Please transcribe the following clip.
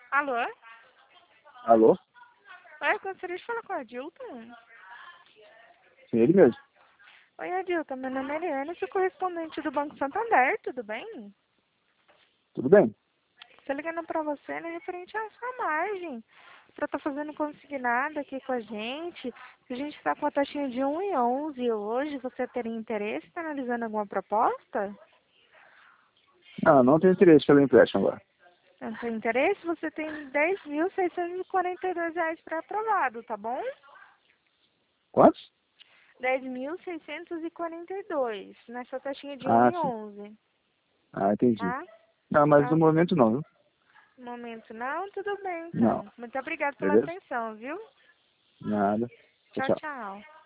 Alô? Alô? Oi, eu gostaria de falar com a Adilton. Sim, ele mesmo. Oi, Adilton, meu nome é Eliane, sou correspondente do Banco Santander, tudo bem? Tudo bem? Estou ligando para você, né, referente à sua margem. Para estar fazendo consignado aqui com a gente. A gente está com a taxinha de 1,11 hoje. Você teria interesse em estar analisando alguma proposta? Não tenho interesse pelo empréstimo agora. Não tem interesse? Você tem R$ 10.642 para aprovado, tá bom? Quantos? 10.642 nessa taxinha de Ah, sim. 1,11, Entendi. tá? Não, mas no Tá. momento não, viu? No momento não, tudo bem Não. então. Muito obrigada pela Beleza? atenção, viu? Nada. Tchau, Tchau, tchau. tchau.